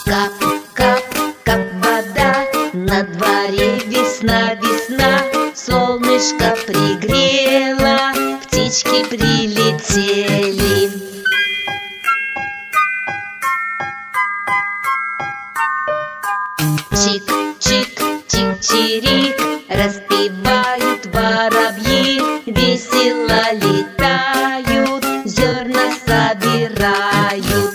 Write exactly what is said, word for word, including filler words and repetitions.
Кап, кап, кап вода, на дворе весна, весна. Солнышко пригрело, птички прилетели. Чик-чик, чик-чирик, распевают воробьи, весело летают, зерна собирают.